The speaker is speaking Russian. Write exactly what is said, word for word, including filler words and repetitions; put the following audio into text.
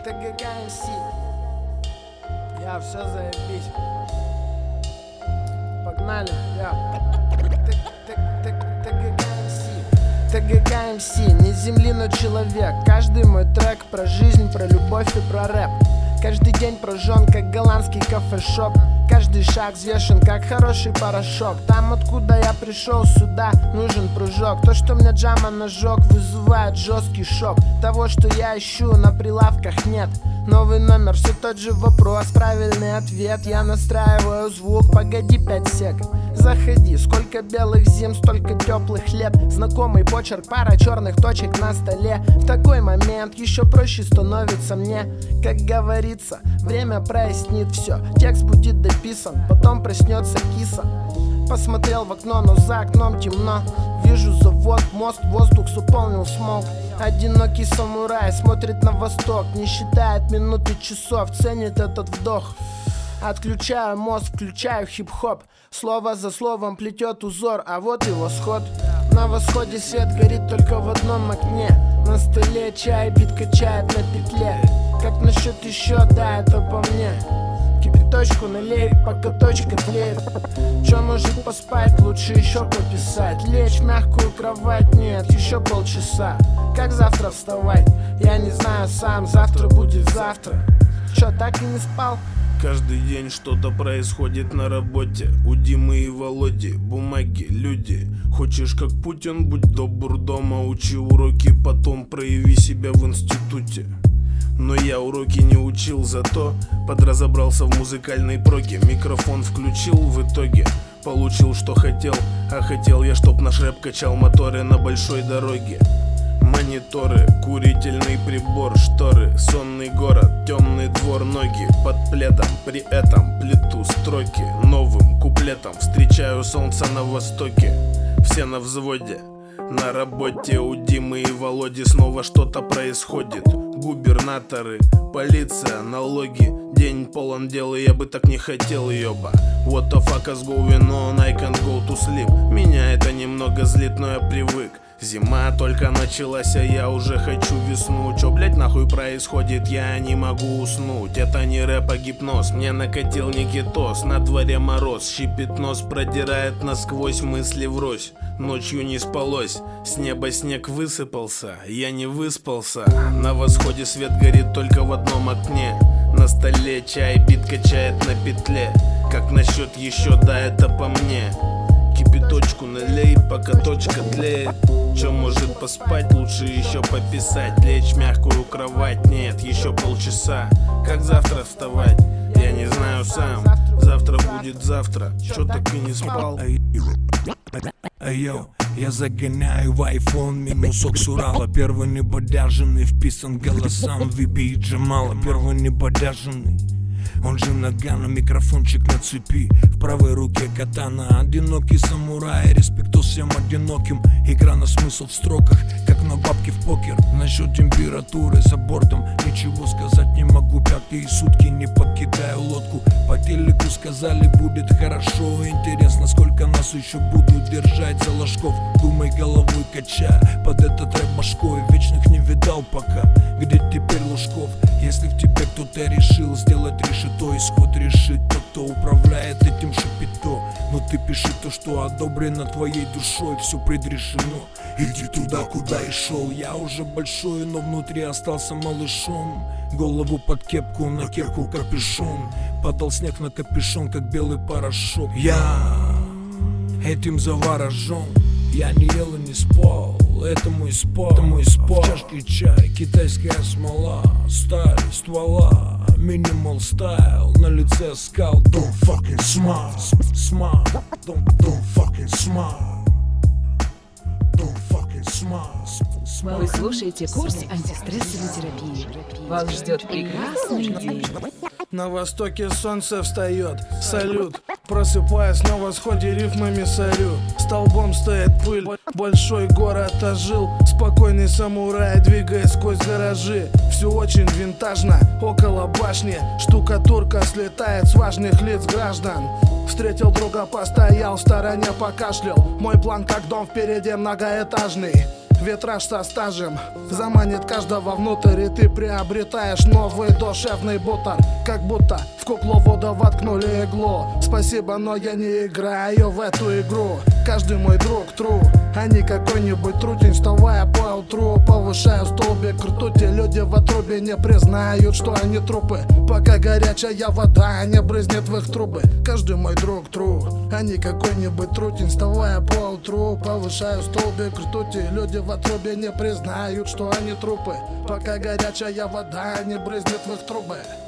ТГК эм си. Я, все заебись. Погнали, я. ТГК эм си. ТГК эм си, не земли, но человек. Каждый мой трек про жизнь, про любовь и про рэп. Каждый день прожжен, как голландский кафешоп. Каждый шаг взвешен, как хороший порошок. Там, откуда я пришел сюда, нужен прыжок. То, что мне джама нажег, вызывает жесткий шок. Того, что я ищу, на прилавках нет. Новый номер, все тот же вопрос, правильный ответ. Я настраиваю звук, погоди пять сек. Заходи, сколько белых зим, столько теплых лет. Знакомый почерк, пара черных точек на столе. В такой момент еще проще становится мне. Как говорится, время прояснит все. Текст будет дописан, потом проснется киса. Посмотрел в окно, но за окном темно. Вижу завод, мост, воздух заполнил смог. Одинокий самурай смотрит на восток, не считает минуты часов, ценит этот вдох. Отключаю мозг, включаю хип-хоп. Слово за словом плетет узор, а вот и восход. На восходе свет горит только в одном окне. На столе чай, бит качает на петле. Как насчет еще, да, это по мне. Кипяточку налей, пока точка тлеет. Че может поспать, лучше еще пописать. Лечь в мягкую кровать, нет, еще полчаса. Как завтра вставать, я не знаю сам. Завтра будет завтра. Че, так и не спал? Каждый день что-то происходит на работе. У Димы и Володи бумаги, люди. Хочешь как Путин, будь добр дома. Учи уроки, потом прояви себя в институте. Но я уроки не учил, зато подразобрался в музыкальной проге. Микрофон включил, в итоге получил, что хотел. А хотел я, чтоб наш рэп качал моторы на большой дороге. Мониторы, курительный прибор, шторы, сонный город, темный двор, ноги под пледом. При этом плету строки новым куплетом. Встречаю солнце на востоке, все на взводе. На работе у Димы и Володи снова что-то происходит. Губернаторы, полиция, налоги. День полон дел, и я бы так не хотел, ёба. What the fuck is going on, I can't go to sleep. Меня это немного злит, но я привык. Зима только началась, а я уже хочу весну. Чё, блять, нахуй происходит, я не могу уснуть. Это не рэп, а гипноз, мне накатил никитос. На дворе мороз, щипит нос, продирает насквозь, мысли врозь. Ночью не спалось, с неба снег высыпался, я не выспался. На восходе свет горит только в одном окне. На столе чай, бит качает на петле. Как насчет еще, да, это по мне. Кипяточку налей, пока точка тлеет. Че может поспать, лучше еще пописать. Лечь в мягкую кровать, нет, еще полчаса. Как завтра вставать, я не знаю сам. Завтра будет завтра, че так и не спал. Йоу, я загоняю в айфон минусок с Урала. Первый небодяженный вписан голосам Виби и Джамала. Первый небодяженный, он же нагана, микрофончик на цепи. В правой руке катана, одинокий самурай. Респекту всем одиноким, игра на смысл в строках, как на бабки в покер. Насчет температуры за бортом ничего сказать не могу. Пятые сутки не покидаю лодку. По телеку сказали, будет хорошо. Интересно, сколько нас еще будут держать за ложков. Думай головой, кача под этот рэп башкой. Вечных не видал пока, где теперь Лужков? Если в тебе кто-то решил сделать решето, исход решит тот, кто управляет этим шапито. Но ты пиши то, что одобрено твоей душой. Все предрешено, иди туда, куда и шел. Я уже большой, но внутри остался малышом. Голову под кепку, на кепку капюшон. Падал снег на капюшон, как белый порошок. Я этим заворожен. Я не ел и не спал, это мой спал, это мой спал. В чашке чай, китайская смола, сталь ствола, минимал стайл, на лице скал. Don't fucking smile, smile, don't, don't fucking smile, don't fucking smile, smile. Вы слушаете курс антистрессовой терапии. Вас ждет прекрасный день. На востоке солнце встает, салют. Просыпаясь на восходе, рифмами сорю. Столбом стоит пыль, большой город ожил. Спокойный самурай, двигаясь сквозь гаражи. Все очень винтажно, около башни. Штукатурка слетает с важных лиц граждан. Встретил друга, постоял в стороне, покашлял. Мой план как дом впереди многоэтажный. Ветраж со стажем заманит каждого внутрь, и ты приобретаешь новый душевный бутер. Как будто в кукловода воткнули иглу. Спасибо, но я не играю в эту игру. Каждый мой друг тру, а не какой-нибудь трутень. Вставая по утру, повышаю столбик ртути. Люди в отрубе не признают, что они трупы, пока горячая вода не брызнет в их трубы. Каждый мой друг тру, а не какой-нибудь трутень. Вставая по утру, повышаю столбик ртути. Люди в отрубе не признают, что они трупы, пока горячая вода не брызнет в их трубы.